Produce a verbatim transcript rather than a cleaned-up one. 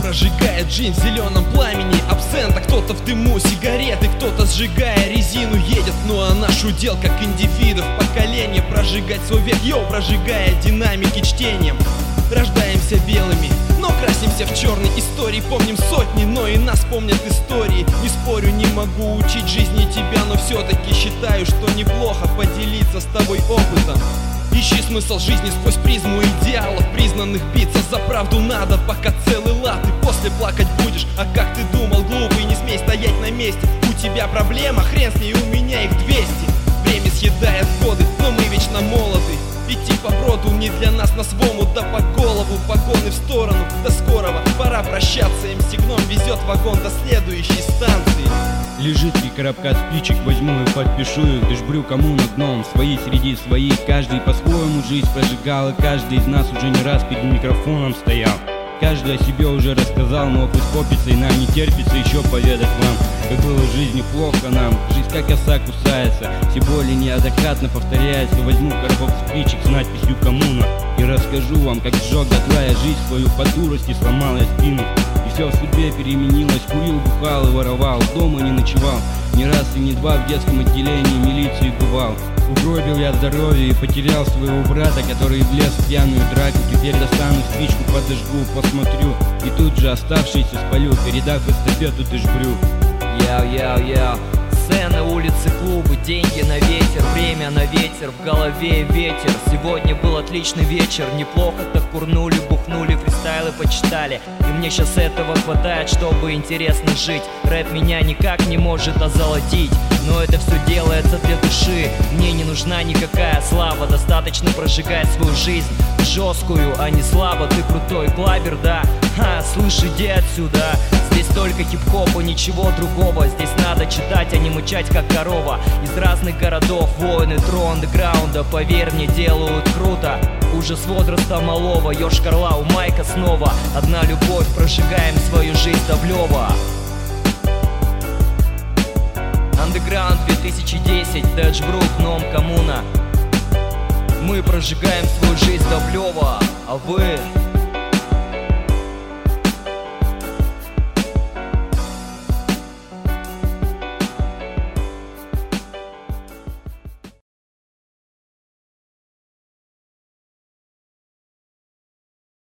прожигает жизнь в зеленом пламени абсента. Кто-то в дыму сигареты, кто-то сжигая резину едет. Ну а наш удел, как индивидов поколение, прожигать свой век, йоу, прожигая динамики чтением. Рождаемся белыми, но красимся в черной истории. Помним сотни, но и нас помнят истории. Не спорю, не могу учить жизни тебя, но все-таки считаю, что неплохо поделиться с тобой опытом. Ищи смысл жизни сквозь призму идеалов признанных. Биться за правду надо, пока целый лад. И после плакать будешь, а как ты думал, глупый, не смей стоять на месте. У тебя проблема, хрен с ней, у меня их двести. Время съедает годы, но мы вечно молоды. Идти по броду не для нас, на свому, да по голову. Погоны в сторону, до скорого, пора прощаться. Им сигном везет вагон до следующей станции. Лежит три коробка спичек, возьму и подпишу их. Дышбрю кому на дном, свои среди своих. Каждый по-своему жизнь прожигал, и каждый из нас уже не раз перед микрофоном стоял. Каждый о себе уже рассказал, но опыт копится, и нам не терпится еще поведать вам, как было в жизни плохо нам. Жизнь как оса кусается, все боли неоднократно повторяется. Возьму коробок спичек с надписью «Коммуна» и расскажу вам, как сжег дотла я жизнь свою по дурости, сломал я спину. И все в судьбе переменилось, курил, бухал и воровал, дома не ночевал, ни раз и не два в детском отделении милиции бывал. Угробил я здоровье и потерял своего брата, который влез в пьяную драку. Теперь достану спичку, подожгу, посмотрю, и тут же оставшиеся спалю, передав эстафету дышбрю. Яу-яу-яу. Сцены, улицы, клубы, деньги на ветер, время на ветер, в голове ветер. Сегодня был отличный вечер, неплохо так курнули, бухнули, фристайлы почитали. И мне сейчас этого хватает, чтобы интересно жить. Рэп меня никак не может озолотить, но это все делается для души. Мне не нужна никакая слава, достаточно прожигать свою жизнь жесткую, а не слабо. Ты крутой клабер, да? Ха, слышь, иди отсюда. Здесь только хип-хоп и ничего другого. Здесь надо читать, а не мычать как корова. Из разных городов воины тро андеграунда, поверь мне, делают круто. Ужас возраста малого, Йошкар-Ола у Майка снова. Одна любовь, прожигаем свою жизнь до влева. Андеграунд две тысячи десять, Дэджбрук, Ном, Коммуна. Мы прожигаем свою жизнь до влева, а вы...